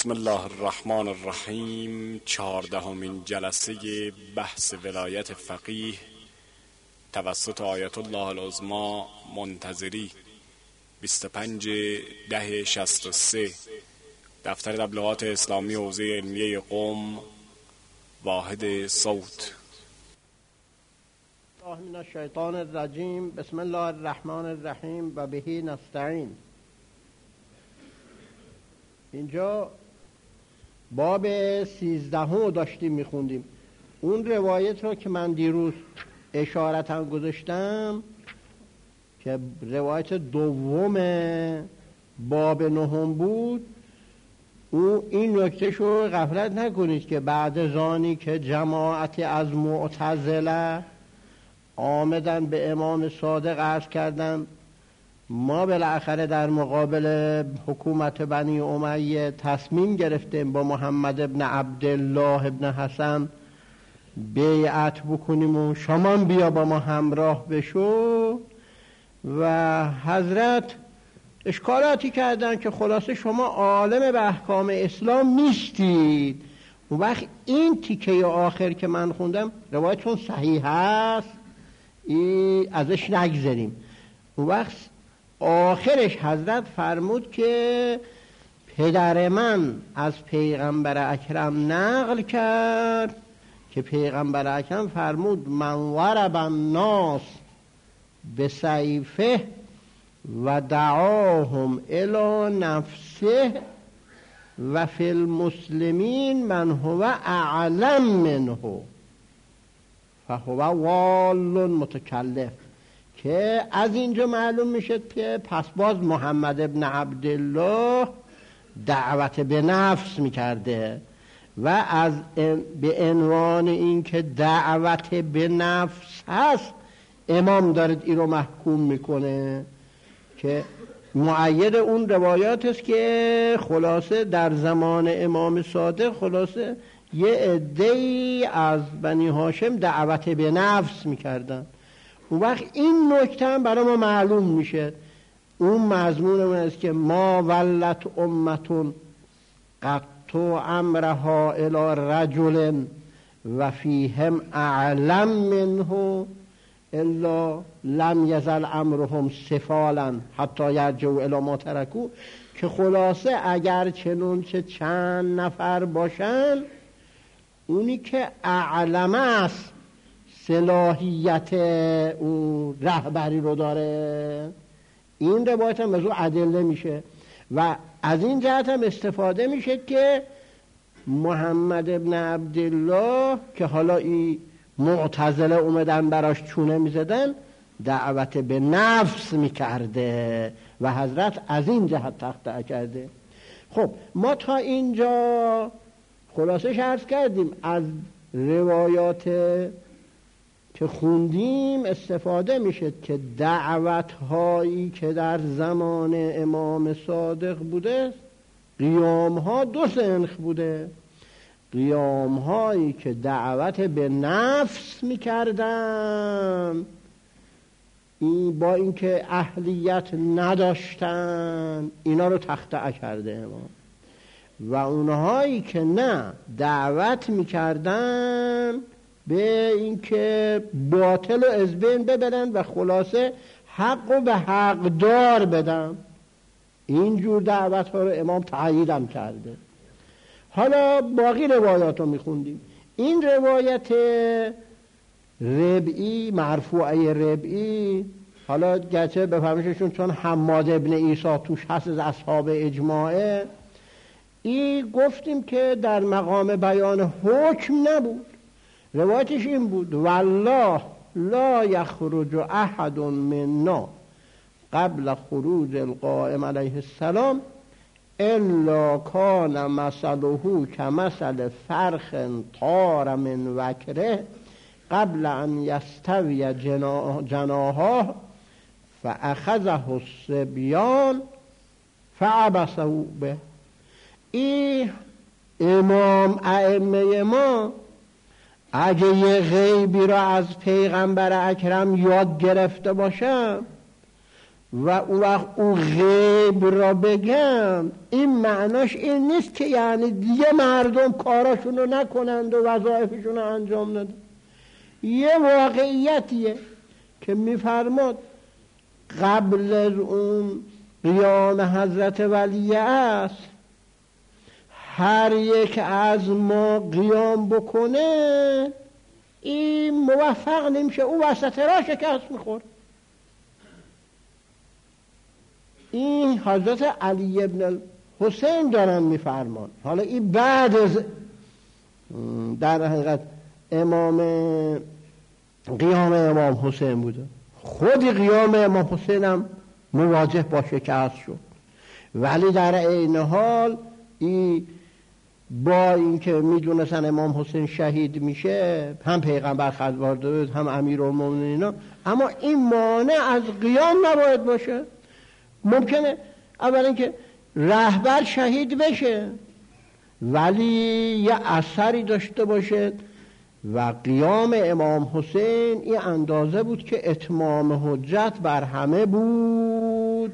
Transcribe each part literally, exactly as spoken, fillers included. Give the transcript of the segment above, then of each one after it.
بسم الله الرحمن الرحیم. چهاردهمین جلسه بحث ولایت فقیه توسط آیت الله العظمی منتظری، بیست و پنج ده شصت و سه، دفتر تبلیغات اسلامی حوزه علمیه قم، واحد صوت. الله من الشیطان الرجیم. بسم الله الرحمن الرحیم و بهی نستعین. اینجا باب سیزدهم داشتیم میخوندیم. اون روایت رو که من دیروز اشارتا گذاشتم که روایت دوم باب نهم بود، او این نکته شو غفلت نکنید که بعد زانی که جماعتی از معتزله آمدن به امام صادق عرض کردن ما بالاخره در مقابل حکومت بنی امیه تصمیم گرفتیم با محمد ابن عبدالله ابن حسن بیعت بکنیم و شما بیا با ما همراه بشو، و حضرت اشکالاتی کردن که خلاصه شما عالم به احکام اسلام نیستید. اون وقت این تیکه آخر که من خوندم روایت چون صحیح هست ای ازش نگذاریم. اون وقت آخرش حضرت فرمود که پدر من از پیغمبر اکرم نقل کرد که پیغمبر اکرم فرمود من ورب الناس بسیفه و دعاهم الی نفسه و فی المسلمین من هو اعلم منه فهو وال متکلف. که از اینجا معلوم میشه که پس باز محمد ابن عبدالله دعوت به نفس میکرده و از به عنوان این که دعوت به نفس هست امام دارد این رو محکوم میکنه که مؤید اون روایات است که خلاصه در زمان امام صادق خلاصه یه عده‌ای از بنی هاشم دعوت به نفس میکردن. اون وقت این نکته هم برای ما معلوم میشه. اون مضمون اون است که ما ولت امتون قطو امرها الى رجل و فیهم اعلم منه الا لم یزل امرهم سفالا حتی یرجعوا الی ما ترکوا، که خلاصه اگر چنون چه چند نفر باشن اونی که اعلم است صلاحیت اون رهبری رو داره. این روایت هم از اون ادله میشه و از این جهت هم استفاده میشه که محمد ابن عبدالله که حالا این معتزله اومدن براش چونه میزدن دعوت به نفس میکرده و حضرت از این جهت تقطع کرده. خب ما تا اینجا خلاصش عرض کردیم. از روایات که خوندیم استفاده میشه که دعوت هایی که در زمان امام صادق بوده قیام ها دو سنخ بوده. قیام هایی که دعوت به نفس میکردن این با اینکه اهلیت نداشتن اینا رو تخطئه کرده امام، و اونهایی که نه دعوت میکردن به اینکه باطل و از بین ببرن و خلاصه حق و به حق دار بدن، اینجور دعوت ها رو امام تأییدم کرده. حالا باقی روایات رو میخوندیم. این روایت ربعی مرفوعه ربعی، حالا گرچه بفهمششون چون حماد ابن عیسی توش هست از اصحاب اجماعه، این گفتیم که در مقام بیان حکم نبود. روایتش این بود والله لا یخرج احد منا قبل خروج القائم علیه السلام الا کان مثله کمثل فرخ طار من وکره قبل ان یستوی جناحه فاخذه الصبیان فعبسوا به. این امام ائمه ما اگه یه غیبی را از پیغمبر اکرم یاد گرفته باشم و اون وقت او غیب را بگم، این معناش این نیست که یعنی دیگه مردم کاراشون رو نکنند و وظایفشون رو انجام ندن. یه واقعیتیه که میفرماد قبل از اون قیام حضرت ولی است، هر یک از ما قیام بکنه این موفق نمیشه، او وسط را شکست میخور. این حضرت علی ابن حسین دارن میفرمان. حالا این بعد از در حقیقت امام قیام امام حسین بوده. خود قیام امام حسین هم مواجه با شکست شد، ولی در عین حال این با اینکه میدونستن امام حسین شهید میشه، هم پیغمبر خبر داد هم امیرالمومنین، اما این مانع از قیام نباید باشه. ممکنه اول اینکه رهبر شهید بشه ولی یه اثری داشته باشه، و قیام امام حسین این اندازه بود که اتمام حجت بر همه بود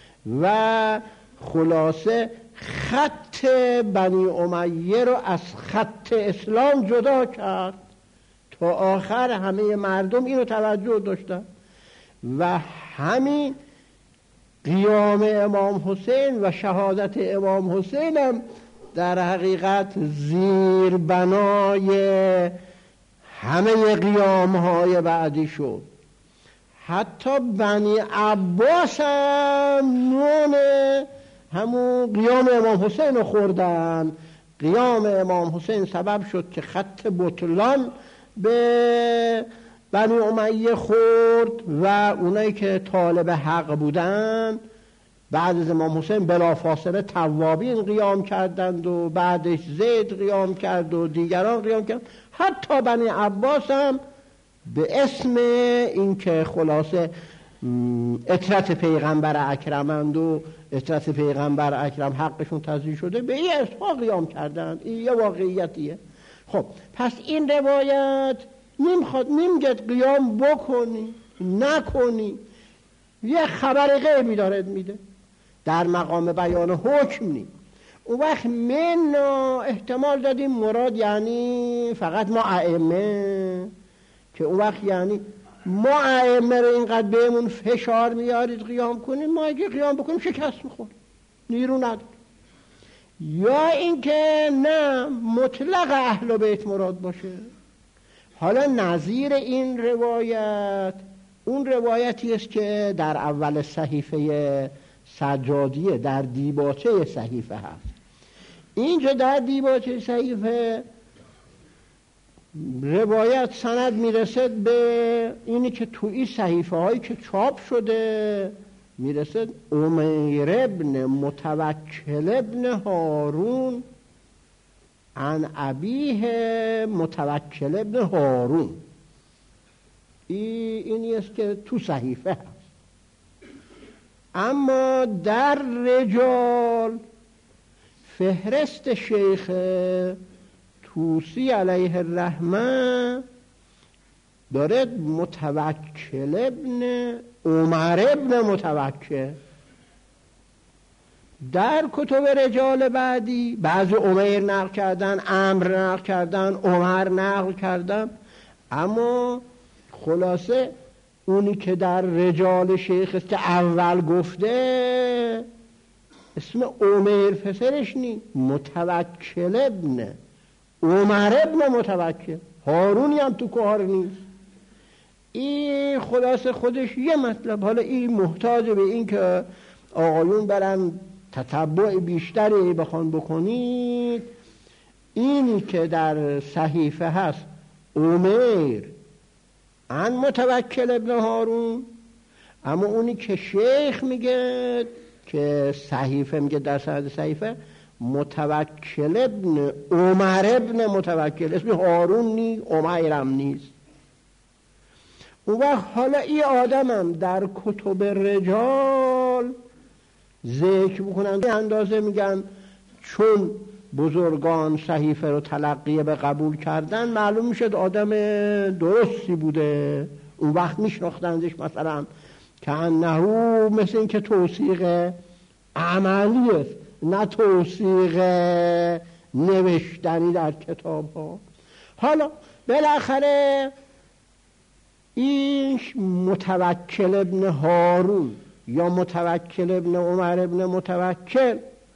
و خلاصه خط بنی امیه رو از خط اسلام جدا کرد. تا آخر همه مردم اینو توجه داشتن و همین قیام امام حسین و شهادت امام حسین هم در حقیقت زیر بنای همه قیام های بعدی شد. حتی بنی عباس هم نون همون قیام امام حسین رو خوردن. قیام امام حسین سبب شد که خط بطلان به بنی امیه خورد و اونایی که طالب حق بودن بعد از امام حسین بلافاصله توابین قیام کردند و بعدش زید قیام کرد و دیگران قیام کرد. حتی بنی عباس هم به اسم اینکه خلاصه اطرت پیغمبر اکرمند و اطرت پیغمبر اکرم حقشون تضییع شده به این اسم قیام کردند. این یه واقعیتیه. خب پس این روایت نمیخواد نمیگد قیام بکنی نکنی، یه خبر غیبی داره میده، در مقام بیان حکم نی. اون وقت من احتمال دادیم مراد یعنی فقط ما ائمه، که اون وقت یعنی ما ائمه رو اینقدر بهمون فشار میارید قیام کنیم، ما اگه قیام بکنیم شکست میخوریم، نیرو نداریم. یا اینکه نه مطلق اهل بیت مراد باشه. حالا نظیر این روایت اون روایتی است که در اول صحیفه سجادیه، در دیباچه صحیفه هست. اینجا در دیباچه صحیفه روایت سند میرسد به اینی که تو این صحیفه هایی که چاپ شده میرسد امیر ابن متوکل ابن هارون عن ابیه متوکل ابن هارون. این اینی است که تو صحیفه هست. اما در رجال فهرست شیخ توسی علیه الرحمه دارد متوکل ابن عمر ابن متوکل. در کتب رجال بعدی بعضی عمر نقل کردن، عمرو نقل کردن، عمر نقل کردن، اما خلاصه اونی که در رجال شیخ است که اول گفته اسم عمر پسرش نی، متوکل ابن عمر ابن متوکل. هارونی هم تو کار نیست. این خلاصه خودش یه مطلب. حالا این محتاج به این که آقایون برن تتبع بیشتری بخوان بکنید. اینی که در صحیفه هست عمر عن متوکل ابن هارون، اما اونی که شیخ میگه که صحیفه میگه در سند صحیفه متوکل ابن عمر ابن متوکل، اسم هارون نی، عمرم نیست. اون وقت حالا این آدمم در کتب رجال ذکر بکنن به اندازه میگن چون بزرگان صحیفه رو تلقیه به قبول کردن معلوم میشد آدم درستی بوده. اون وقت میشناختنش مثلا که انه مثل این که توثیق عملی است نه توثیق نوشتنی در کتاب ها. حالا بالاخره این متوکل ابن هارون یا متوکل ابن عمر ابن متوکل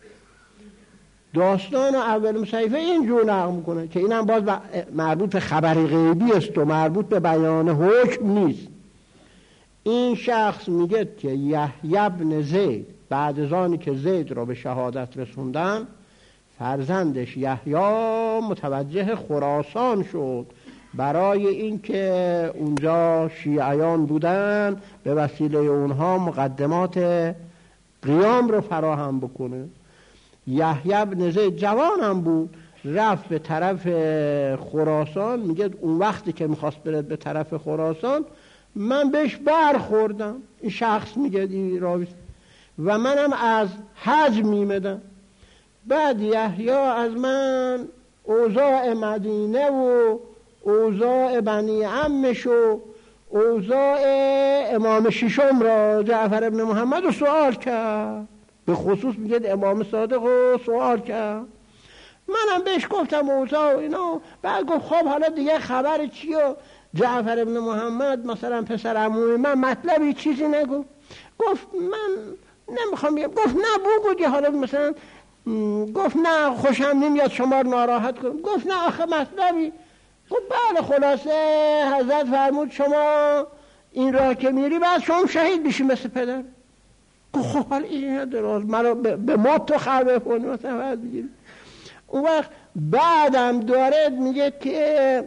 داستان اول صحیفه اینجور نقل میکنه که اینم باز مربوط به خبر غیبی است و مربوط به بیان حکم نیست. این شخص میگه که یحیی بن زید بعد از آنی که زید را به شهادت رسوندن، فرزندش یحیی متوجه خراسان شد برای اینکه اونجا شیعیان بودن، به وسیله اونها مقدمات قیام رو فراهم بکنه. یحیی بن زید جوان هم بود، رفت به طرف خراسان. میگه اون وقتی که میخواست بره به طرف خراسان من بهش برخوردم. این شخص میگه این راوی و منم از حج میمدم. بعد یحیی از من اوضاع مدینه و اوضاع بنی عمش و اوضاع امام ششم را جعفر ابن محمد رو سوال کرد، به خصوص میگه امام صادق رو سوال کرد. منم بهش گفتم اوضاع اینا. بعد گفت خب حالا دیگه خبر چیه؟ جعفر ابن محمد مثلا پسر عموی من مطلبی چیزی نگفت. گفت من نمیخوام بگم. گفت نه بگو که حالا مثلا گفت نه خوشم نمیاد شما رو ناراحت کنم. گفت نه آخه مطلبی. گفت بله خلاصه حضرت فرمود شما این راه که میری بعد شما شهید بشی مثل پدر. گفت خب حال این دراز مرا به موت تو خبر کنی مثلا فرض بگیری. اون وقت بعدم داره میگه که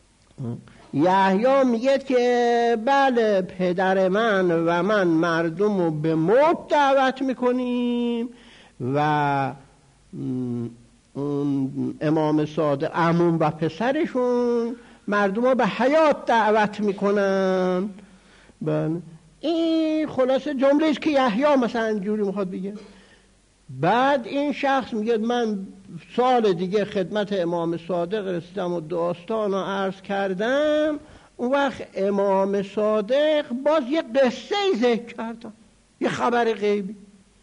یحیی میگه که بله پدر من و من مردم رو به موت دعوت میکنیم و اون امام صادق عموم و پسرشون مردم رو به حیات دعوت میکنن. بله این خلاصه جمله است که یحیی مثلا اینجوری میخواد بگه. بعد این شخص میگه من سال دیگه خدمت امام صادق رسیدم و داستان رو عرض کردم. اون وقت امام صادق باز یه قصه ذکر کردم، یه خبر غیبی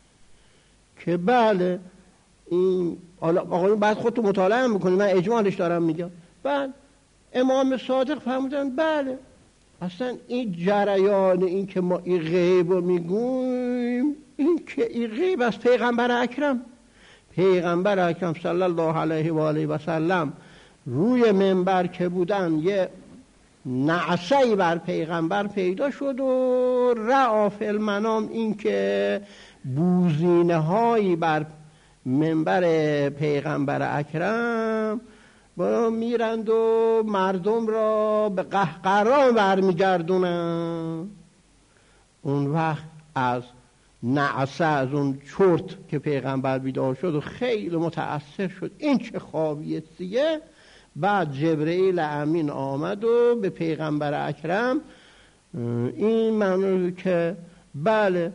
که بله این آقایون بعد خودتو مطالعه میکنی، من اجمالش دارم میگم. بعد امام صادق فهمیدن بله اصلا این جریان این که ما این غیب رو میگویم این که این غیب از پیغمبر اکرم پیغمبر اکرم صلی الله علیه و آله و سلم روی منبر که بودن یه نعسه‌ای بر پیغمبر پیدا شد و رأى فی المنام این که بوزینه هایی بر منبر پیغمبر اکرم با میرند و مردم را به قهقرا برمیگردونن. اون وقت از نعسه از اون چرت که پیغمبر بیدار شد و خیلی متأثر شد این چه خوابیه دیگه. بعد جبرئیل امین آمد و به پیغمبر اکرم این معنی که بله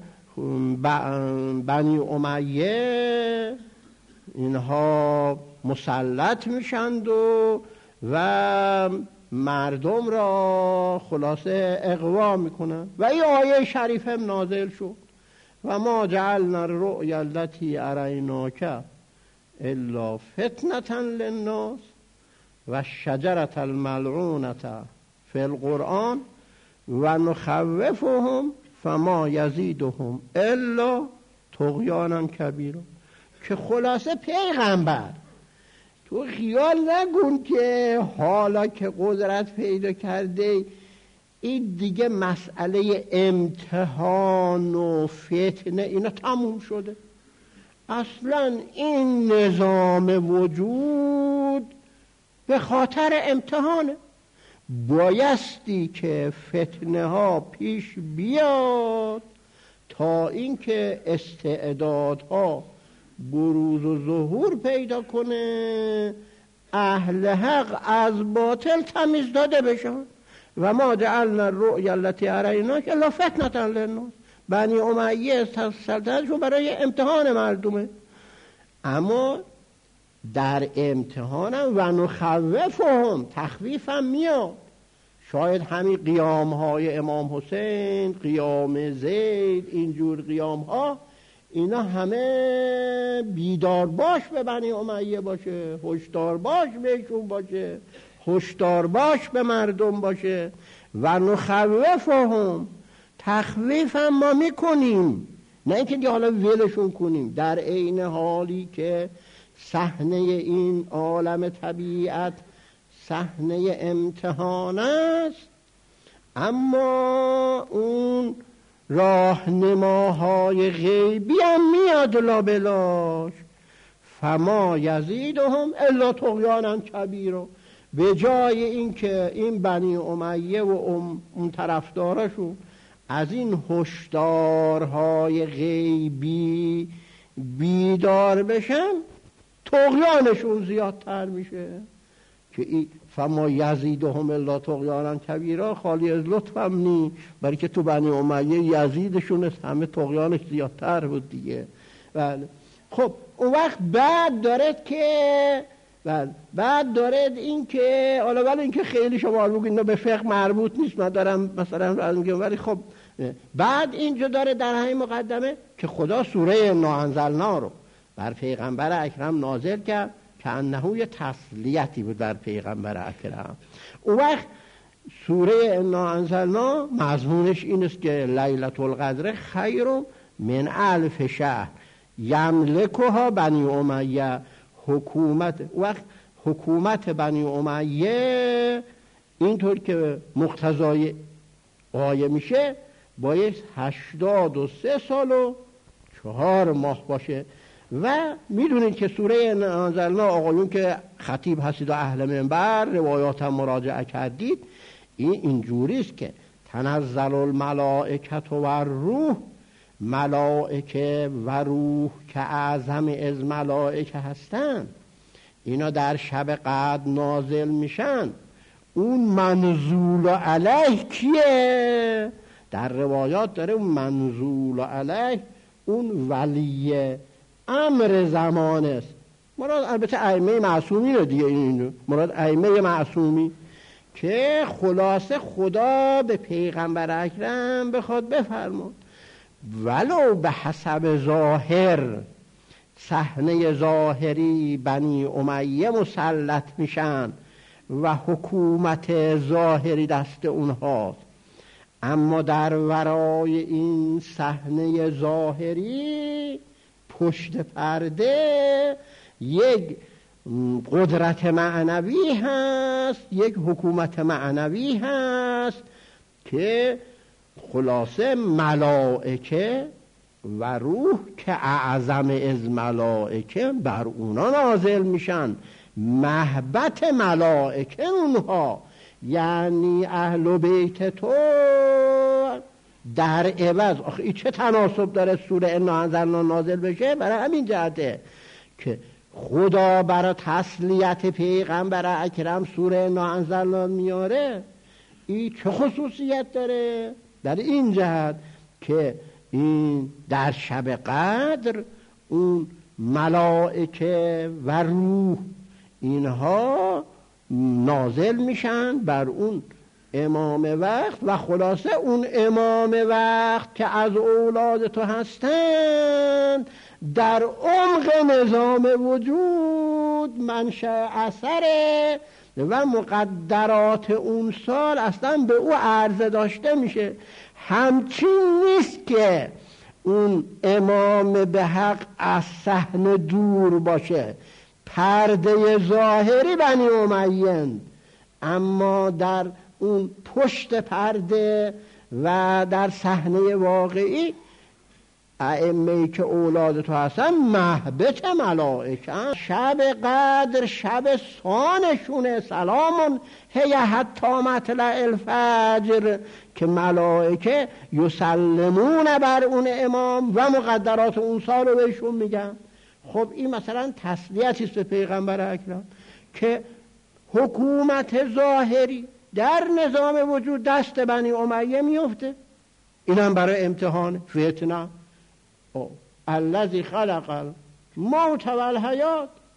بنی امیه اینها مسلط میشند و و مردم را خلاصه اغوا میکنن و این آیه شریفه نازل شد و ما جعلنا الرؤیا التي اریناک الا فتنة للناس و الشجرة الملعونة فی القرآن و نخوفهم فما یزیدهم الا طغیانا کبیرا. که خلاصه پیغمبر تو خیال نکن که حالا که قدرت پیدا کرده این دیگه مسئله امتحان و فتنه اینا تموم شده. اصلا این نظام وجود به خاطر امتحانه. بایستی که فتنه ها پیش بیاد تا اینکه استعدادها بروز و ظهور پیدا کنه، اهل حق از باطل تمیز داده بشن. و ما جعلنا الرؤیا التي اریناک الا فتنة للناس. بنی امیه سلطنتشون برای امتحان مردمه، اما در امتحانم و نخوفهم تخویفم میاد. شاید همین قیام های امام حسین، قیام زید، اینجور قیام ها، اینا همه بیدار باش به بنی امیه باشه، هشدار باش بهشون باشه، هشدار باش به مردم باشه. و نخوفهم، تخویف هم ما میکنیم، نه اینکه دیگه حالا ولشون کنیم، در عین حالی که صحنه این عالم طبیعت صحنه امتحان است، اما اون راهنماهای غیبی هم میاد لابلاش. فما یزیدهم الا طغیانا کبیرا، به جای اینکه این بنی امیه و اون طرفدارشون از این هشدارهای غیبی بیدار بشن، طغیانشون زیادتر میشه. که این فما یزیدهم الا طغیانا کبیرا خالی از لطف هم نی، برای که تو بنی امیه یزیدشون همه طغیانش زیادتر بود دیگه. بله. خب اون وقت بعد دارد که بله بعد دارد این که حالا ولی این که خیلی شما بگید اینا به فقه مربوط نیست، من دارم مثلا از میگم، ولی خب بعد اینجا داره در همین مقدمه که خدا سوره انا انزلنا رو بر پیغمبر اکرم نازل کرد که انه یه تسلیتی بود بر پیغمبر اکرم. اون وقت سوره انا انزلنا مضمونش این است که لیلة القدر خیر من الف شهر یملکها بنی امیه. حکومت وقت حکومت بنی امیه اینطور که مقتضای آیه میشه باید هشتاد و سه سال و چهار ماه باشه. و میدونید که سوره انزلنا آقایون که خطیب هستید و اهل منبر روایات هم مراجعه کردید، این اینجوری است که تنزل الملائکه و روح، ملائکه و روح که اعظم از ملائکه هستن اینا در شب قدر نازل میشن. اون منزول علیه کیه؟ در روایات داره اون منزول علیه اون ولی امر زمان است. مراد البته ائمه معصومی رو دیگه، این مراد ائمه معصومی که خلاصه خدا به پیغمبر اکرم بخواد بفرماد ولو به حسب ظاهر صحنه ظاهری بنی امیه مسلط میشن و حکومت ظاهری دست اونهاست، اما در ورای این صحنه ظاهری پشت پرده یک قدرت معنوی هست، یک حکومت معنوی هست که خلاصه ملائکه و روح که اعظم از ملائکه بر اونا نازل میشن. محبت ملائکه اونها، یعنی اهل بیت تو در عوض. آخه این چه تناسب داره سوره انا انزلنا نازل بشه؟ برای همین جهته که خدا برای تسلیت پیغمبر اکرم سوره انا انزلنا میاره. این چه خصوصیت داره؟ در این جهت که این در شب قدر اون ملائکه و روح اینها نازل میشن بر اون امام وقت، و خلاصه اون امام وقت که از اولاد تو هستند در عمق نظام وجود منشأ اثره و مقدرات اون سال اصلا به او عرضه داشته میشه. همچین نیست که اون امام به حق از صحنه دور باشه، پرده ظاهری بنی امیه، اما در اون پشت پرده و در صحنه واقعی ائمه‌ای که اولاد تو هستن محبت ملائکه. شب قدر شب سانشونه، سلامون هی حتی مطلع الفجر، که ملائکه یسلمون بر اون امام و مقدرات اون سال رو بهشون میگن. خب این مثلا تسلیتی است به پیغمبر اکرم که حکومت ظاهری در نظام وجود دست بنی امیه میفته. این هم برای امتحان فتنه. الذی خلق الموت والحیات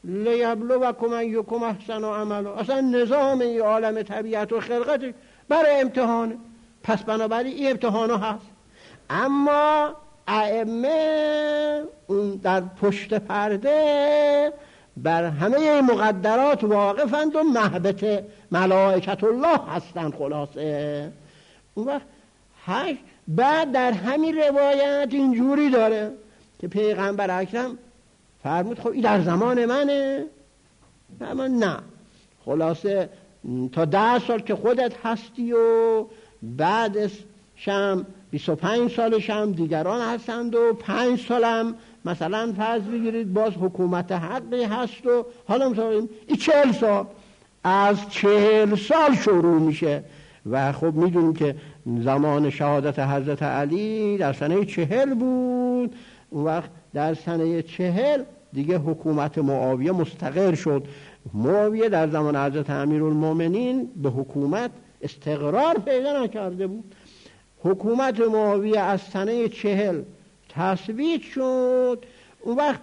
لیبلوکم ایکم احسن عملا. اصلا نظام این عالم طبیعت و خلقت برای امتحانه، پس بنابراین این امتحانا هست. اما ائمه در پشت پرده بر همه این مقدرات واقفند و محبت ملائکت الله هستند. خلاصه اون وقت هشت بعد در همین روایت اینجوری داره که پیغمبر اکرم فرمود خب این در زمان منه؟ اما نه، خلاصه تا ده سال که خودت هستی و بعدش هم بیست و پنج سالش هم دیگران هستند و پنج سالم مثلا فرض بگیرید باز حکومت حقی هست و حالا مثلا این چهل سال، از چهل سال شروع میشه و خب میدونیم که زمان شهادت حضرت علی در سنه چهل بود. اون وقت در سنه چهل دیگه حکومت معاویه مستقر شد. معاویه در زمان حضرت امیرالمومنین به حکومت استقرار پیدا نکرده بود. حکومت معاویه از سنه چهل تثبیت شد. اون وقت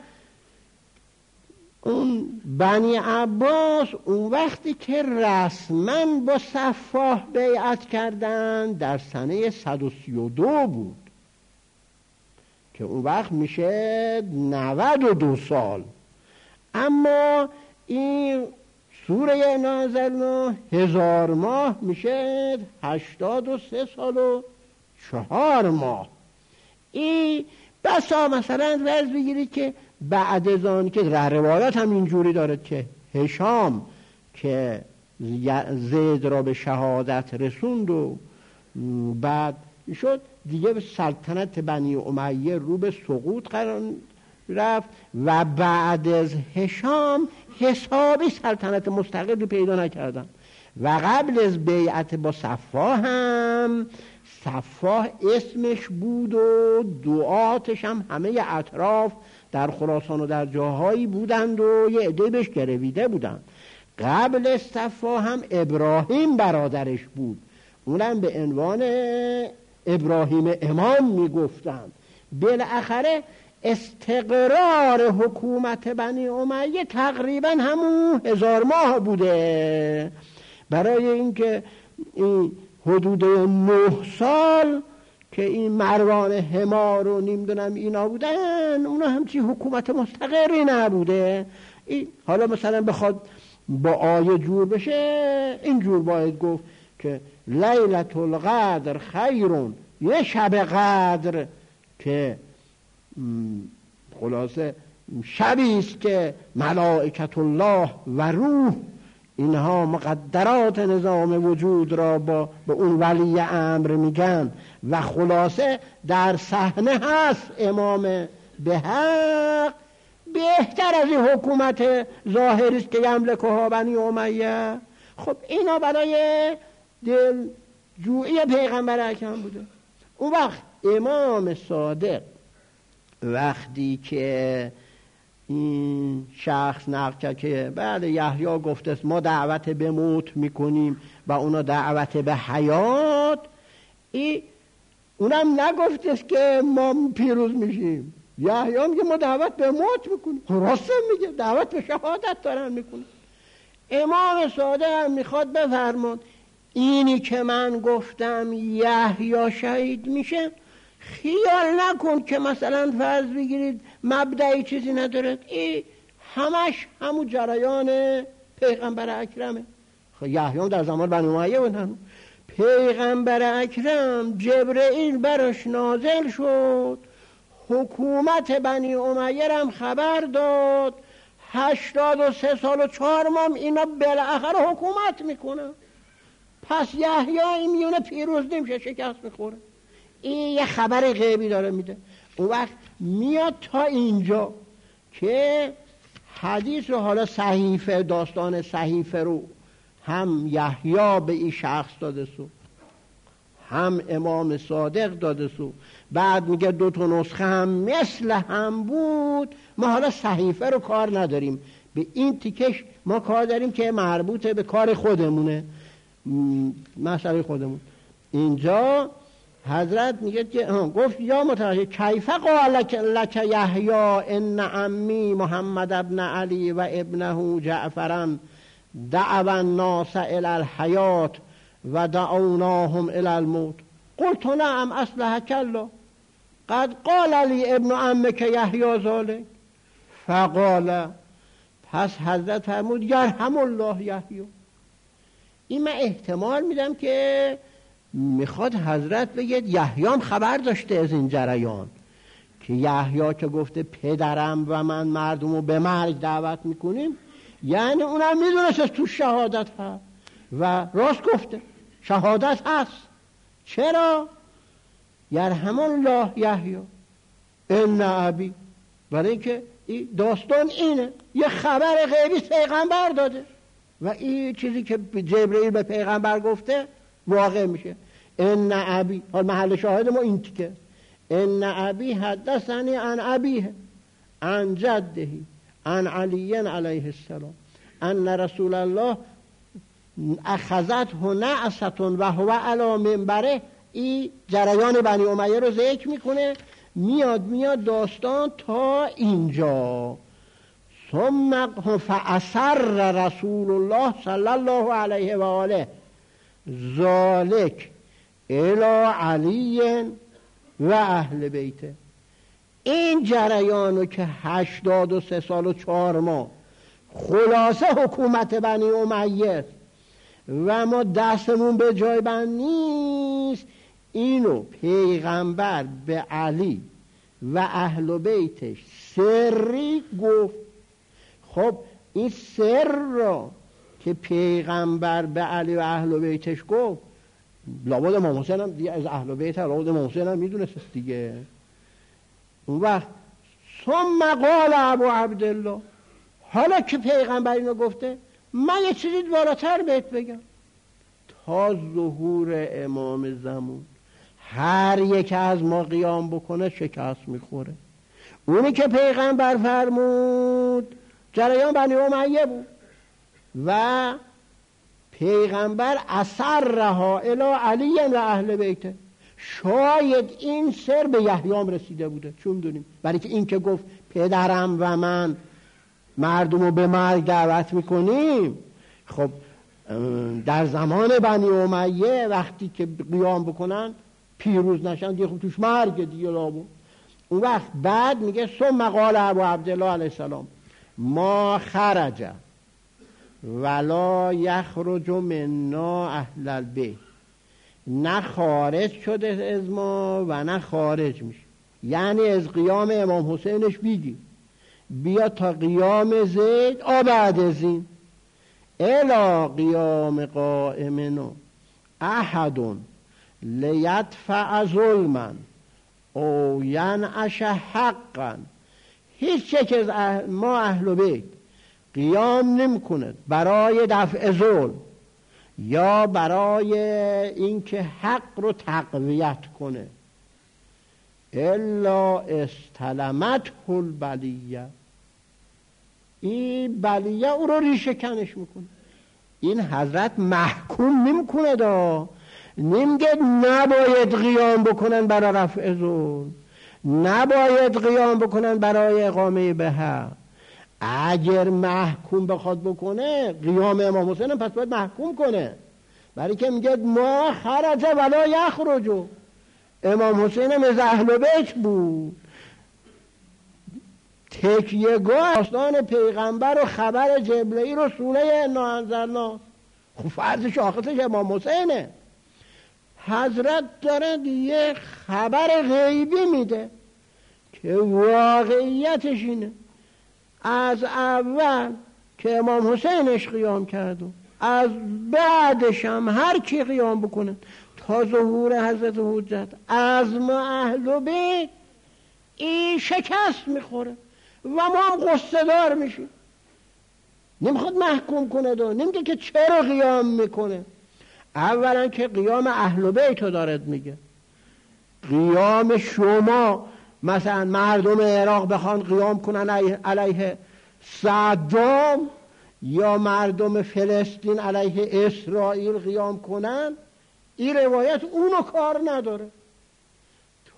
اون بنی عباس اون وقتی که رسما با صفاح بیعت کردن در سنه صد و سی و دو بود که اون وقت میشه نود و دو سال. اما این سوره نازل هزار ماه میشه هشتاد و سه سال و چهار ماه. این بسا مثلا ورز بگیرید که بعد از آن که روایات هم اینجوری داره که هشام که زید را به شهادت رسوند و بعد شد دیگه به سلطنت بنی امیه رو به سقوط قرار رفت و بعد از هشام حسابی سلطنت مستقلی پیدا نکردن. و قبل از بیعت با صفاح هم صفاح اسمش بود و دعاتش هم همه اطراف در خراسان و در جاهایی بودند و یه عده بهش گرویده بودند. قبل از صفاح هم ابراهیم برادرش بود، اونم به عنوان ابراهیم امام میگفتند. بالاخره استقرار حکومت بنی امیه تقریبا همون هزار ماه بوده. برای اینکه این حدود نه سال که این مروان حمار و نمیدونم اینا بودن، اونا همچی حکومت مستقری نبوده. این حالا مثلا بخواد با آیه جور بشه اینجور باید گفت که لیلة القدر خیرون، یه شب قدر که خلاصه شبی است که ملائکت الله و روح اینها مقدرات نظام وجود را با به اون ولی امر میگن و خلاصه در صحنه هست امام به حق بهتر از این حکومت ظاهری است که یملکها بنی امیه. خب اینا برای دل جویی پیغمبر اکرم بوده. اون وقت امام صادق وقتی که این شخص نقل کرد که بله یحیی گفته است ما دعوت به موت میکنیم و اونا دعوت به حیات، ای اونم نگفته است که ما پیروز میشیم. یحیی میگه ما دعوت به موت میکنیم، راست میگه دعوت به شهادت دارن میکنن. امام صادق هم میخواد بفرماد اینی که من گفتم یحیی شهید میشه خیال نکن که مثلا فرض بگیرید مبدعی چیزی ندارد، این همش همون جریان پیغمبر اکرمه. خب یحیی در زمان بنی امیه بودن، پیغمبر اکرم جبرئیل براش نازل شد، حکومت بنی امیه هم خبر داد، هشتاد و سه سال و چهار ماه اینا بالاخره حکومت میکنن. پس یحیی این میونه پیروز نمیشه، شکست میخوره. این یه خبر غیبی داره میده. اون وقت میاد تا اینجا که حدیث رو حالا صحیفه داستان صحیفه رو هم یحیی به این شخص داده سو هم امام صادق داده سو، بعد میگه دو تا نسخه هم مثل هم بود. ما حالا صحیفه رو کار نداریم، به این تیکش ما کار داریم که مربوطه به کار خودمونه، مسئله خودمون. اینجا حضرت میگه که گفت یا متوجه کیف قال لک یحیی ان عمی محمد ابن علی و ابنه جعفرا دعوا الناس الی الحیات و دعوناهم الی الموت قلت نعم اصلحک الله قد قال لی ابن عمک یحیی ذلک فقال پس حضرت فرمود یرحم الله یحیی. این من احتمال میدم که میخواد حضرت بگید یحیی هم خبر داشته از این جریان که یحیی که گفته پدرم و من مردم رو به مرگ دعوت میکنیم، یعنی اونم میدونست تو شهادت هست و راست گفته شهادت هست. چرا؟ یرحم الله یحیی ان ابی، برای اینکه داستان اینه یه خبر غیبی پیغمبر داده و این چیزی که جبرئیل به پیغمبر گفته واقع میشه. ان ابی، حال محل شاهد ما این تیکه، ان ابی حدثنی عن ابیه عن جده عن علی علیه السلام ان رسول الله اخذته نعسة و هو علی منبره. این جریان بنی امیه رو ذکر میکنه، میاد میاد داستان تا اینجا. ثم فاصر رسول الله صلی الله علیه و آله ذالک الی علی و اهل بیته. این جریانو که هشتاد و سه سال و چهار ماه خلاصه حکومت بنی امیه و ما دستمون به جای بند نیست، اینو پیغمبر به علی و اهل بیتش سری گفت. خب این سر را که پیغمبر به علی و اهل بیتش گفت، لابد امام حسین هم دیگه از اهل بیت هم لابد امام حسین هم میدونست دیگه. اون وقت ثم قال ابو عبدالله، حالا که پیغمبر اینو گفته من یه چیزی بالاتر بهت بگم. تا ظهور امام زمان هر یک از ما قیام بکنه شکست میخوره. اونی که پیغمبر فرمود جریان بنی امیه بود و پیغمبر اثرها الی علی و اهل بیته. شاید این سر به یحیی رسیده بوده، چون دونیم برای که این که گفت پدرم و من مردم رو به مرگ دعوت میکنیم، خب در زمان بنی امیه وقتی که قیام بکنن پیروز نشن دیگه خب توش مرگ دیگه لابو. اون وقت بعد میگه ثم قال ابو عبدالله علیه السلام ما خرج ولا یخرج منا اهل البیت، نه خارج شده از ما و نه خارج میشه. یعنی از قیام امام حسینش بیگی بیا تا قیام زید آبعد از این الا قیام قائمنا احد لیدفع ظلما او ینعش حقا. هیچ یک از اهل ما اهل بیت قیام نمی کند برای دفع ظلم یا برای اینکه حق رو تقویت کنه الا استلمته البلیه، این بلیه او رو ریشه کنش میکنه. این حضرت محکوم نمیکنه دا، نمیگه نباید قیام بکنن برای رفع ظلم، نباید قیام بکنن برای اقامه به حق. اگر محکوم بخواد بکنه قیام امام حسین هم پس باید محکوم کنه، برای که میگه ما خرج ولا یخرجو. امام حسین هم از اهل بیت بود، تکیه‌گاه داستان پیغمبر و خبر جبرئیل و سوره انا انزلنا. خب فرض شاخصش امام حسینه. حضرت داره یه خبر غیبی میده که واقعیتش اینه از اول که امام حسینش قیام کرد و از بعدش هم هر کی قیام بکنه تا ظهور حضرت حجت از ما اهل بیت این شکست میخوره و ما هم غصه دار میشیم. نمیخواد محکوم کنه دو، نمیگه که چرا قیام میکنه. اولا که قیام اهل بیت رو دارد میگه، قیام شما مثلا مردم عراق بخوان قیام کنن علیه صدام یا مردم فلسطین علیه اسرائیل قیام کنن، این روایت اونو کار نداره.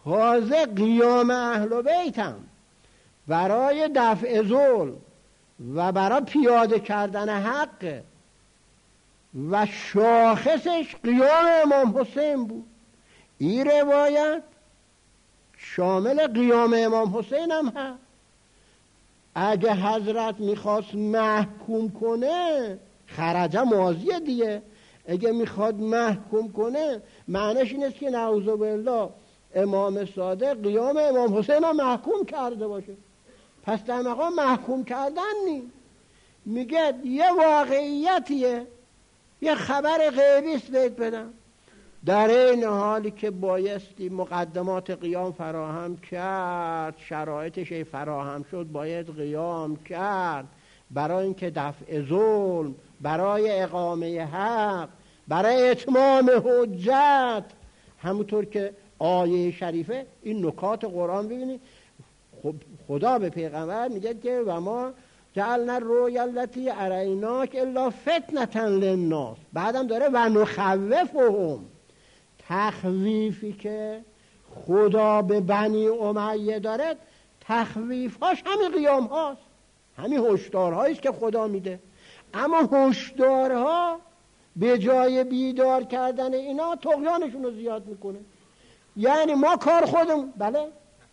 تازه قیام اهل بیتم برای دفع ظلم و برای پیاده کردن حق و شاخصش قیام امام حسین بود. این روایت شامل قیام امام حسین هم هست. اگه حضرت میخواست محکوم کنه خرجه ماضیه دیگه، اگه میخواد محکوم کنه معنیش این است که نعوذ بالله امام صادق قیام امام حسین هم محکوم کرده باشه. پس در مقام محکوم کردن نی، میگه یه واقعیتیه، یه خبر غیبیست بهت بدم، در این حالی که بایستی مقدمات قیام فراهم کرد، شرایطش فراهم شد، باید قیام کرد برای اینکه دفع ظلم، برای اقامه حق، برای اتمام حجت. همونطور که آیه شریفه این نکات قرآن ببینید، خدا به پیغمبر میگه که و ما جعلنا الرؤیا التي اریناک الا فتنة للناس، بعدم داره و نخوفهم، تخویفی که خدا به بنی امیه داره تخویفاش همین قیام هاست، همین هشدارهایی است که خدا میده. اما هشدارها به جای بیدار کردن اینا طغیانشون رو زیاد میکنه. یعنی ما کار خودم بله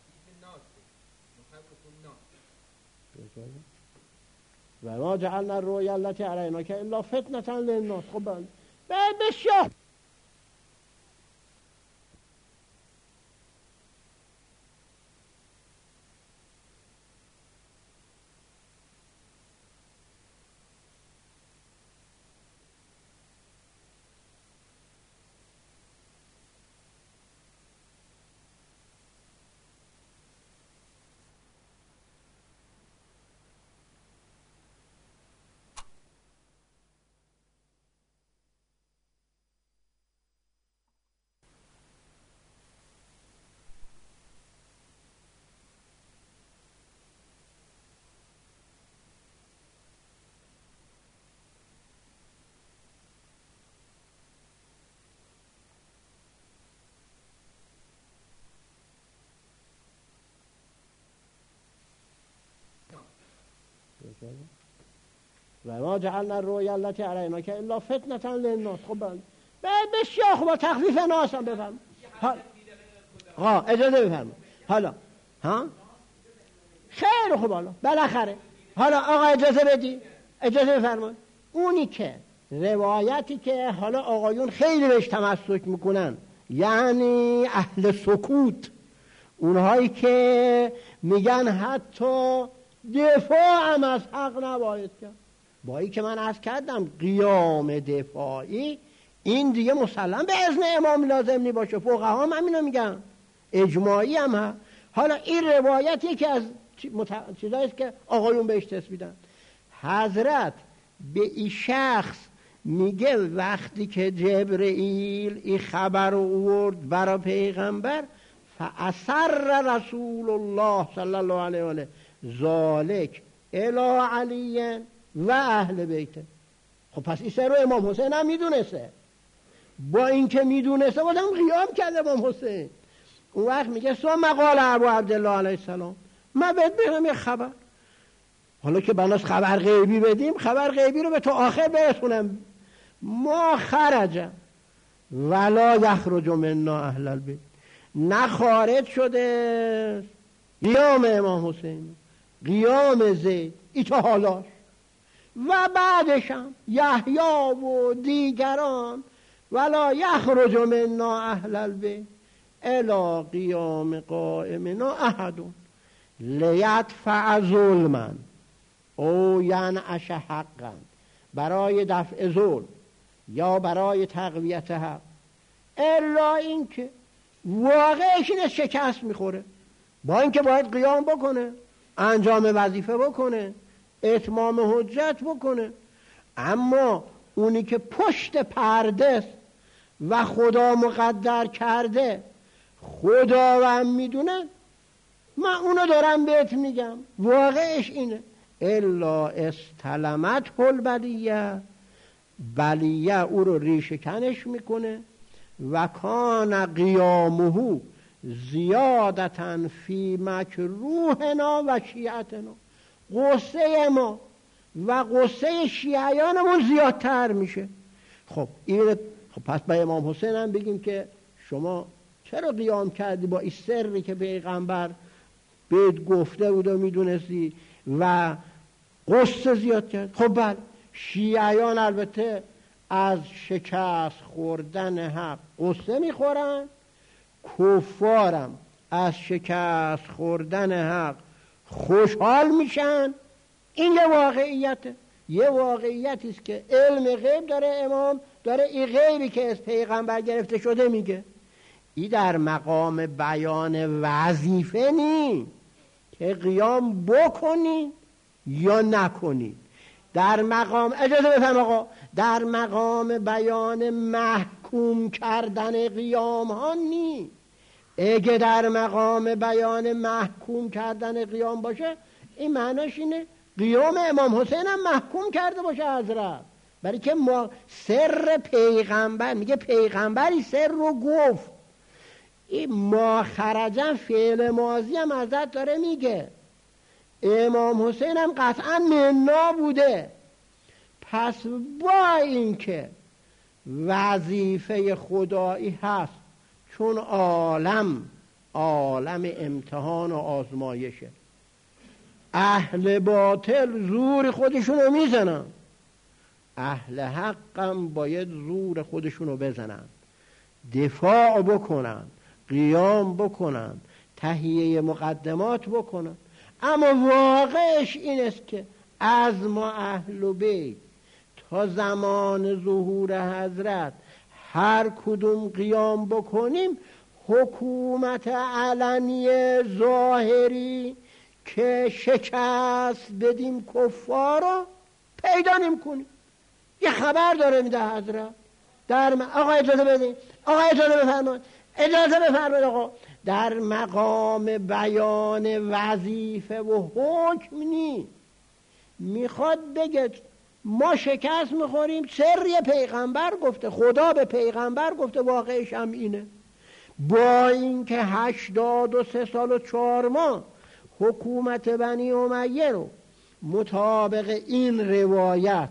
و ما جعلنا الرؤیا التي اریناک الا فتنة للناس. خب بله بسیار و ما جعلنا الرؤیا التي اریناک الا فتنة للناس. خب بله بسیار خوب، با تخفیف ناس هم بفهم. ها اجازه بفرمایید. حالا ها خیلی خوب، حالا بالاخره حالا آقا اجازه بدی، اجازه بفرمایید. اونی که روایتی که حالا آقایون خیلی بهش تمسک میکنن، یعنی اهل سکوت، اونهایی که میگن حتی دفاع هم از حق نباید کرد، با این که من عرض کردم قیام دفاعی این دیگه مسلم به اذن امام لازم نی باشه، فقها هم همینو میگن، اجماعی هم هست. حالا این روایت یکی از مت... چیزایی است که آقایون بهش تثبیتن. حضرت به این شخص میگه وقتی که جبرئیل این خبر آورد برای پیغمبر، فاثر رسول الله صلی الله علیه و آله ذالک الی علی و اهل بیته. خب پس این سه رو امام حسین هم میدونسته، با اینکه میدونسته بازم قیام کرده امام حسین. اون وقت میگه ثم قال ابو عبدالله علیه السلام، من بهت بگم یه خبر، حالا که بناس خبر غیبی بدیم، خبر غیبی رو به تو آخر برسونم. ما خرج ولا یخرج منا اهل البیت، نه خارج شده قیام امام حسین، قیام زید، ای تا حالاش و بعدشم یحیی و دیگران، ولا یخرج منا اهل البیت الا قیام قائمنا احد لیدفع ظلما او ینعش حقا، برای دفع ظلم یا برای تقویت حق، الا اینکه واقعش اینه شکست میخوره، با اینکه باید قیام بکنه، انجام وظیفه بکنه، اتمام حجت بکنه، اما اونی که پشت پرده و خدا مقدر کرده، خداوند میدونه، من اونو دارم بهت میگم، واقعش اینه. الا استلمت هل بلیه، بلیه او رو ریشه کنش میکنه، و کان قیامه زیادتن فی مکروهنا و شیعتنا، غصه ما و غصه شیعیانمون زیادتر میشه. خب این خب پس به امام حسین هم بگیم که شما چرا قیام کردی با این سری که پیغمبر بهت گفته بود و میدونستی و غصه زیاد کرد؟ خب بله، شیعیان البته از شکست خوردن حق غصه میخورن، کفارم از شکست خوردن حق خوشحال میشن. این یه واقعیته، یه واقعیتی است که علم غیب داره. امام داره این غیبی که از پیغمبر گرفته شده میگه. این در مقام بیان وظیفه نی که قیام بکنی یا نکنی، در مقام اجازه بفرم آقا، در مقام بیان محکوم کردن قیام ها نی. اگه در مقام بیان محکوم کردن قیام باشه، این معناش اینه قیام امام حسین هم محکوم کرده باشه حضرت، برای که ما سر پیغمبر میگه پیغمبری سر رو گفت. این ما خرجن فعل ماضی هم حضرت داره میگه امام حسین هم قطعا مننا بوده. پس با این که وظیفه خدایی هست، چون عالم عالم امتحان و آزمایشه، اهل باطل زور خودشونو میزنن، اهل حقم باید زور خودشونو بزنن، دفاع بکنن، قیام بکنن، تهیه مقدمات بکنن. اما واقعش این است که از ما اهل بیت تا زمان ظهور حضرت هر کدوم قیام بکنیم، حکومت علنی ظاهری که شکست بدیم کفار رو پیدا نمی کنیم. یه خبر داره میده حضرت در م... آقا اجازه بدید، آقا اجازه بفرمایید، اجازه بفرمایید آقا، در مقام بیان وظیفه و حکم نی. میخواد بگه ما شکست میخوریم، سری پیغمبر گفته، خدا به پیغمبر گفته، واقعش هم اینه. با اینکه هشتاد و سه سال و چهار ماه حکومت بنی امیه رو مطابق این روایت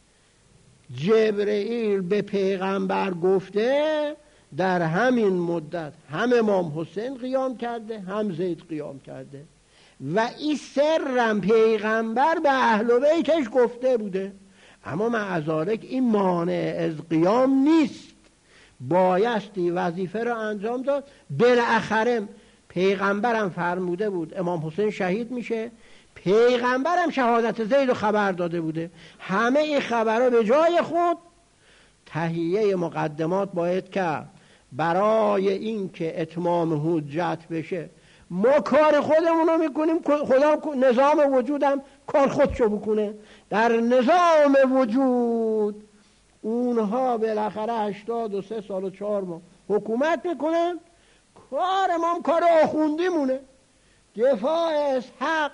جبرئیل به پیغمبر گفته، در همین مدت هم امام حسین قیام کرده، هم زید قیام کرده و این سرم پیغمبر به اهل بیتش گفته بوده. اما معذالک این مانع از قیام نیست، بایستی وظیفه رو انجام داد. بالاخره پیغمبرم فرموده بود امام حسین شهید میشه، پیغمبرم شهادت زید رو خبر داده بوده. همه این خبرها به جای خود تهیه مقدمات باید کرد برای این که اتمام حجت بشه. ما کار خودمون رو میکنیم، خدا نظام وجودم کار خودشو بکنه. در نظام وجود اونها بالاخره هشتاد و سه سال و چهار ماه حکومت میکنن، کار ما هم کار آخوندی مونه، دفاع از حق.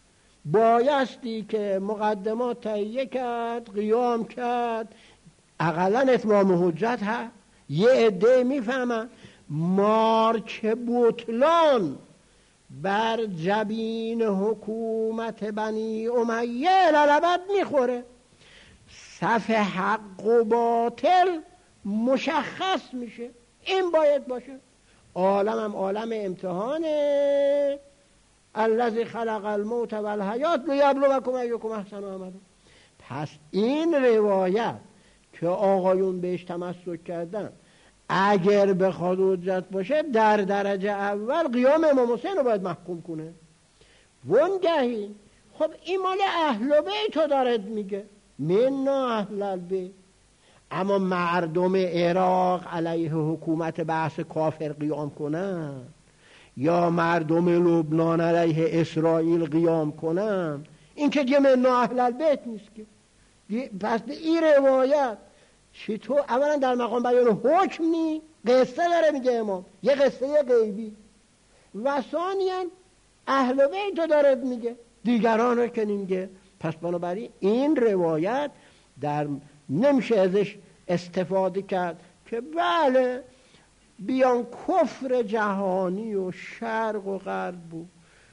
بایستی که مقدمات تهیه کرد، قیام کرد، اقلا اتمام حجت ها. یه عده میفهمن مارک بطلان بر جبین حکومت بنی امیه للابد میخوره، صف حق و باطل مشخص میشه. این باید باشه. عالم هم عالم امتحانه. الذی خلق الموت والحیات لیبلوکم ایکم احسن عملا. پس این روایت که آقایون بهش تمسک کردن اگر بخواد حجت باشه، در درجه اول قیام امام حسین رو باید محکوم کنه. وانگهی خب این مال اهل بیت رو دارد میگه، منا اهل البیت. اما مردم عراق علیه حکومت بحث کافر قیام کنن یا مردم لبنان علیه اسرائیل قیام کنن، این که دیگه منا اهل البیت نیست که. پس به این روایت چطور اولا در مقام بیان حکم نی، قصه داره میگه امام، یه قصه غیبی، و ثانیاً اهل بیت رو داره میگه، دیگران رو که نمیگه. پس بنابراین این روایت در نمیشه ازش استفاده کرد که بله بیان کفر جهانی و شرق و غرب و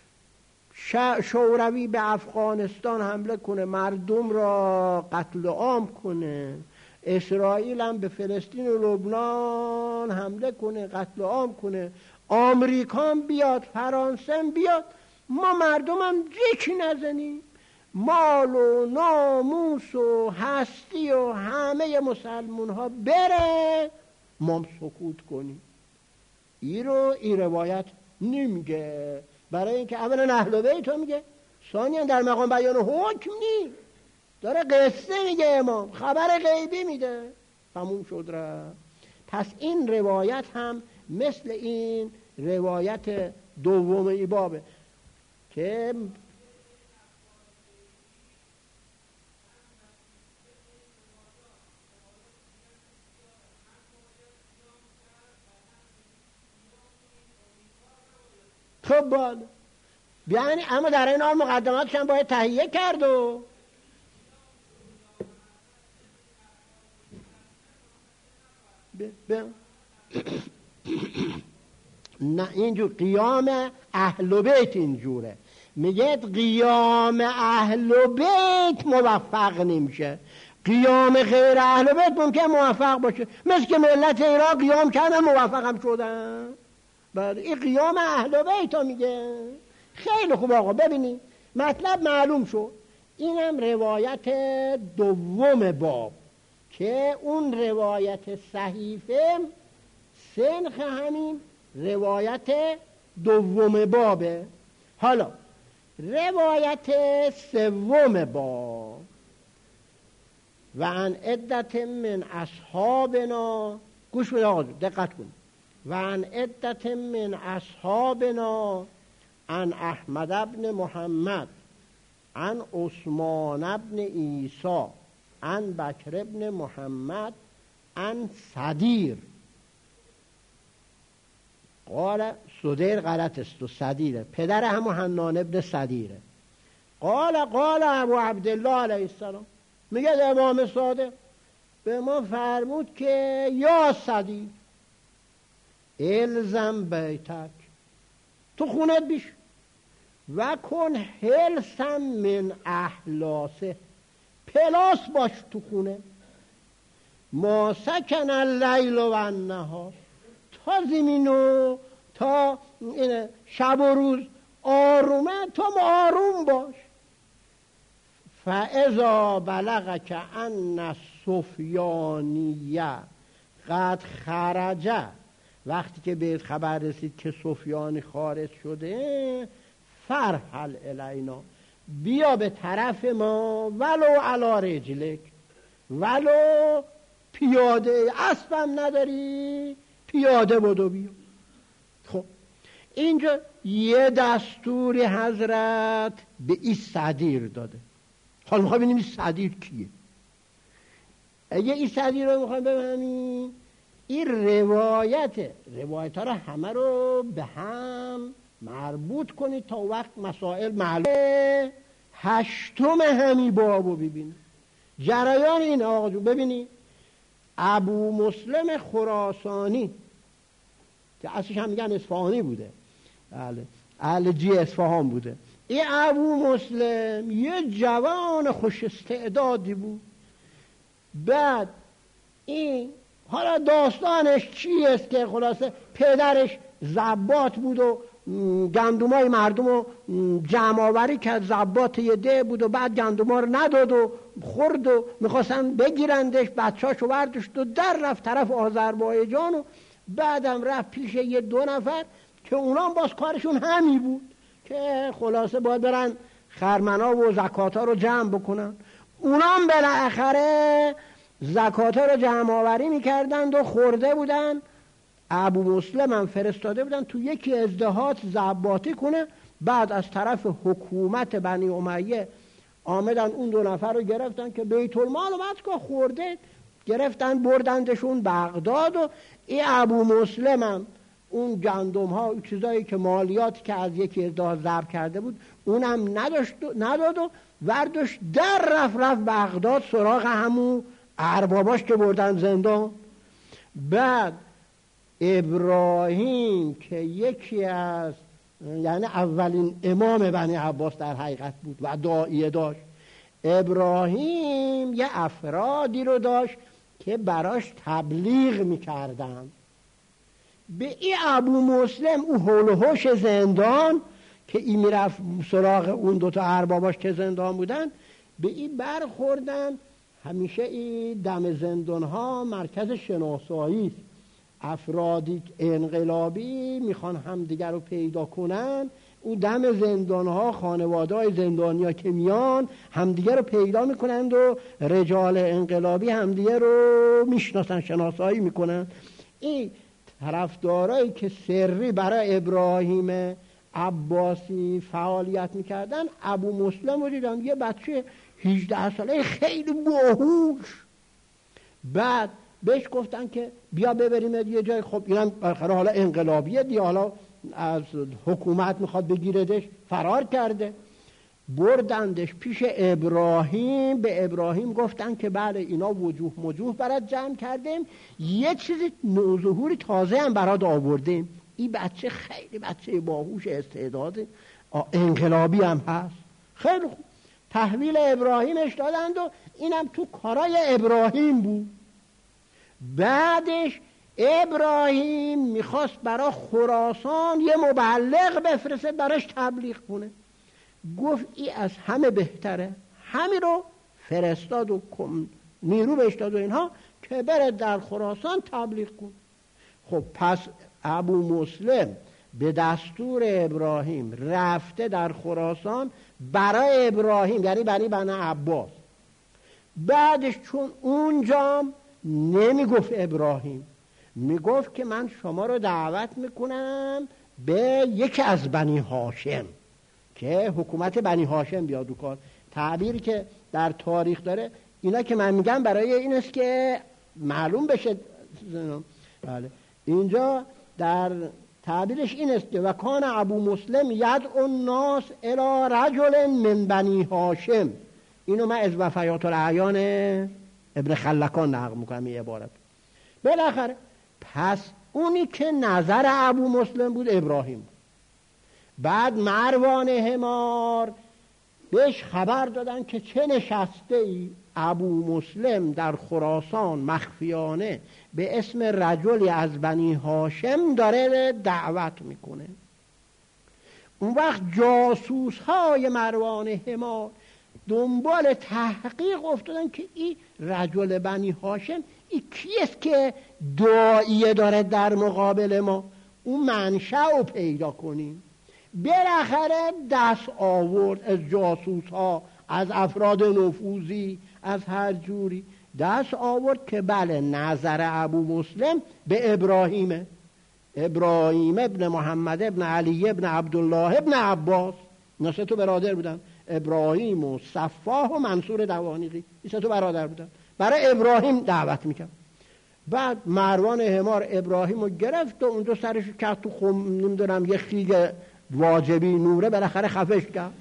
شوروی به افغانستان حمله کنه، مردم را قتل عام کنه، اسرائیل هم به فلسطین و لبنان حمله کنه، قتل عام کنه، آمریکا هم بیاد، فرانسه هم بیاد، ما مردم هم جیکی نزنیم، مال و ناموس و هستی و همه مسلمون ها بره، ما سکوت کنیم. ای رو ای روایت نمیگه، برای اینکه اولا اهل بیت رو میگه، ثانیا در مقام بیان حکم نی، داره قصه میگه، امام خبر غیبی میده، تموم شد رفت. پس این روایت هم مثل این روایت دوم ای بابه که خب بالا بیانی، اما در این حال مقدماتش هم باید تهیه کرد و ب... ب... نه اینجور قیام اهل بیت اینجوره، میگه قیام اهل بیت موفق نمیشه، قیام غیر اهل بیت ممکن موفق باشه، مثل که ملت ایران قیام کردن موفق هم شدن. بله این قیام اهل بیت ها میگه. خیلی خوب آقا، ببینید مطلب معلوم شد. اینم روایت دوم باب که اون روایت صحیفه سنخ همین روایت دوم بابه. حالا روایت سوم باب، و ان عدت من اصحابنا، گوش بده آقا دقت کن، و ان عدت من اصحابنا عن احمد ابن محمد عن عثمان ابن عیسی عن بکر ابن محمد عن صدیر، قال صدیر غلط است و صدیره، پدر همون حنان ابن صدیره. قال قال ابو عبدالله علیه السلام، میگه امام صادق به ما فرمود که یا صدیر الزم بیتک، تو خونت بیش، و کن حلسم من احلاسه، پلاس باش تو خونه، ما سکن اللیل و النهار، تا زمینو تا اینه شب و روز آرومه، تو آروم باش. فاذا بلغک ان سفیانیه قد خرجه، وقتی که بهت خبر رسید که سفیانی خارج شده، فرحل الینا، بیا به طرف ما، ولو علی رجلک، ولو پیاده، اسبم نداری پیاده بدو بیا. خب اینجا یه دستوری حضرت به این صدیر داده. حالا میخوای ببینیم این صدیر کیه. اگه این صدیر رو میخوایم ببینیم، این روایت روایت ها رو همه رو به هم مربوط کنید تا وقت مسائل معلوم. هشتم همی بابو ببینید جریان این آقا جون. ببینید ابو مسلم خراسانی که اصلش هم میگن اصفهانی بوده، بله اهل جی اصفهان بوده، این ابو مسلم یه جوان خوش استعدادی بود. بعد این حالا داستانش چی است که خلاصه پدرش زبات بود و گندمای مردم رو جمع آوری کرد، زبات یه ده بود و بعد گندما رو نداد و خورد و میخواستن بگیرندش، بچه‌اشو برداشت و در رفت طرف آذربایجان و بعدم رفت پیش یه دو نفر که اونا هم باز کارشون همی بود که خلاصه باید برن خرمنا و زکاتا رو جمع بکنن. اونا هم بالاخره زکاتا رو جمع آوری میکردند و خورده بودن. ابو مسلم هم فرستاده بودن تو یکی ازدهات زباطی کنه. بعد از طرف حکومت بنی امیه آمدن اون دو نفر رو گرفتن که بیت المال اومد که خورده، گرفتن بردندشون بغداد. و این ابو مسلم هم اون گندم ها چیزایی که مالیاتی که از یکی ازدهات ضرب کرده بود اونم نداشت نداد و ورداشت در رفت رفت بغداد سراغ همون ارباباش که بردن زندان. بعد ابراهیم که یکی از یعنی اولین امام بنی عباس در حقیقت بود و داعیه داشت، ابراهیم یه افرادی رو داشت که براش تبلیغ میکردن. به این ابو مسلم او حول و حوش زندان که این میرفت سراغ اون دوتا ارباباش که زندان بودن، به این برخوردن. همیشه این دم زندان ها مرکز شناسایی است. افرادی انقلابی میخوان همدیگر رو پیدا کنن، او دم زندان ها خانواده های زندانی ها که میان همدیگر رو پیدا میکنند و رجال انقلابی همدیگر رو میشناسن، شناسایی میکنن. این طرفدارایی که سری برای ابراهیم عباسی فعالیت میکردن، ابو مسلم رو دیدن، یه بچه هجده ساله خیلی باهوش. بعد بهش گفتن که بیا ببریم یه جای. خب اینم بالاخره حالا انقلابیه دیگه، حالا از حکومت میخواد بگیردش، فرار کرده. بردندش پیش ابراهیم. به ابراهیم گفتن که بله اینا وجوه مجوه برات جمع کردیم، یه چیزی نوظهوری تازه هم برات آوردیم. این بچه خیلی بچه باهوش، استعداد انقلابی هم هست. خیلی خوب، تحویل ابراهیمش دادند و اینم تو کارای ابراهیم بود. بعدش ابراهیم میخواست برای خراسان یه مبلغ بفرسته براش تبلیغ کنه. گفت ای از همه بهتره، همین رو فرستاد و نیرو بهش داد و اینها که بره در خراسان تبلیغ کن. خب پس ابو مسلم به دستور ابراهیم رفته در خراسان برای ابراهیم، یعنی بنی بنی عباس. بعدش چون اونجا نمیگفت ابراهیم، میگفت که من شما رو دعوت میکنم به یکی از بنی هاشم که حکومت بنی هاشم بیاد و کار. تعبیری که در تاریخ داره اینا که من میگم برای این است که معلوم بشه. بله اینجا در تعبیرش این است که و کان ابو مسلم یدعو الناس الی رجل من بنی هاشم. اینو من از وفیات الاعیان ابن خلکان نقل میکنم این عبارت. بالاخره پس اونی که نظر ابو مسلم بود ابراهیم بود. بعد مروان حمار بهش خبر دادن که چه نشسته ای ابو مسلم در خراسان مخفیانه به اسم رجلی از بنی هاشم داره دعوت میکنه. اون وقت جاسوس های مروان حمار دنبال تحقیق افتادن که این رجل بنی هاشم این کیست که داعیه داره در مقابل ما، اون منشأ رو پیدا کنیم. بالاخره دست آورد از جاسوس ها، از افراد نفوذی، از هر جوری دست آورد که بله نظر ابو مسلم به ابراهیمه. ابراهیم ابن محمد ابن علی ابن عبدالله ابن عباس، اینا سه تا برادر بودن، ابراهیم و صفاح و منصور دوانیقی، این سه تا برادر بودن. برای ابراهیم دعوت میکرد. بعد مروان حمار ابراهیم رو گرفت و اونجا سرش کرد تو خم، نمیدونم یه خیگ واجبی نوره، بالاخره خفش کرد.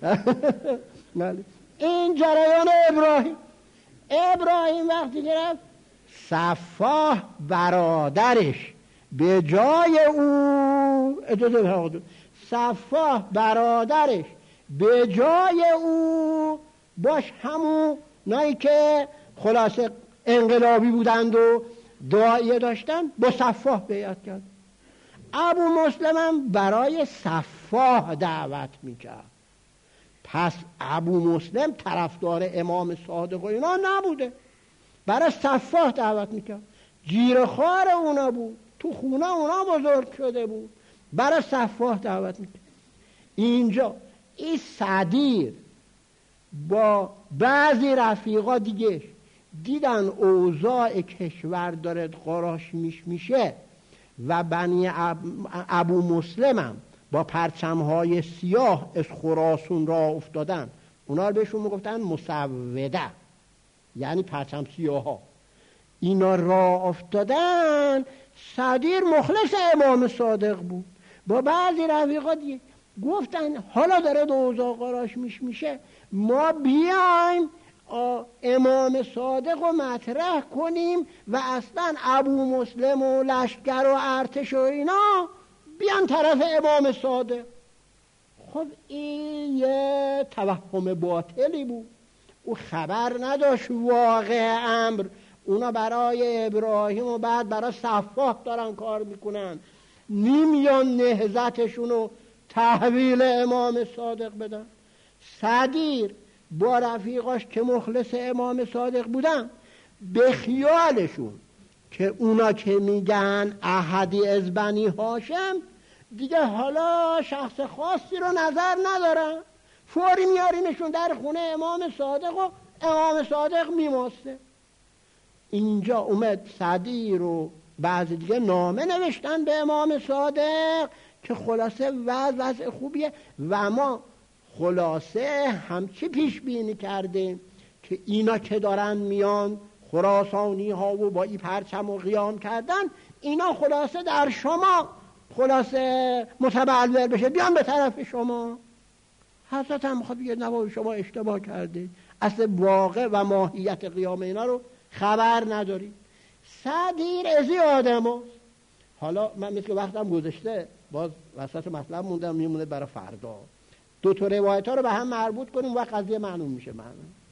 این جریان ابراهیم. ابراهیم وقتی گرفت صفاح برادرش به جای او اجازه صفاح برادرش به جای او باش همون نایی که خلاصه انقلابی بودند و داعیه داشتن با صفاح بیعت کرد. ابو مسلم هم برای صفاح دعوت میکرد. پس ابو مسلم طرفدار امام صادق و اینا نبوده، برای صفاح دعوت میکرد. جیرخوار اونا بود، تو خونه اونا بزرگ شده بود، برای صفاح دعوت میکرد. اینجا این صدیر با بعضی رفیقا دیگه دیدن اوضاع کشور داره قراش میش میشه و بنی ابو مسلمم با پرچمهای سیاه از خراسان را افتادن. اونا رو بهشون میگفتن مسوده، یعنی پرچم سیاه ها. اینا را افتادن. صدیر مخلص امام صادق بود، با بعضی رفیقا دیگه گفتن حالا داره اوضاع قراش میش میشه، ما بیایم امام صادق رو مطرح کنیم و اصلا ابو مسلم و لشکر و ارتش و اینا بیان طرف امام صادق. خب این یه توهم باطلی بود، او خبر نداشت واقع امر. اونا برای ابراهیم و بعد برای صفاح دارن کار میکنن، نمیان نهضتشون رو تحویل امام صادق بدن. صدیر با رفیقاش که مخلص امام صادق بودن به خیالشون که اونا که میگن احدی از بنی هاشم دیگه حالا شخص خاصی رو نظر ندارن، فوری میارینشون در خونه امام صادق و امام صادق میماسته. اینجا اومد صدیر و بعضی دیگه نامه نوشتن به امام صادق که خلاصه وضع وضع خوبیه و ما خلاصه همچی پیش بینی کردیم که اینا که دارن میان خراسانی ها و با این پرچم و قیام کردن، اینا خلاصه در شما خلاصه متبلور بشه، بیان به طرف شما. حضرت هم خب بگه نبا شما اشتباه کرده، اصل واقع و ماهیت قیام اینا رو خبر نداری. صدیر ازی آدم هست. حالا من مثل وقتم گذشته باز وسط مطلب موندم، میمونه برای فردا. دو تا روایت ها رو به هم مربوط کنیم و قضیه معلوم میشه. معلوم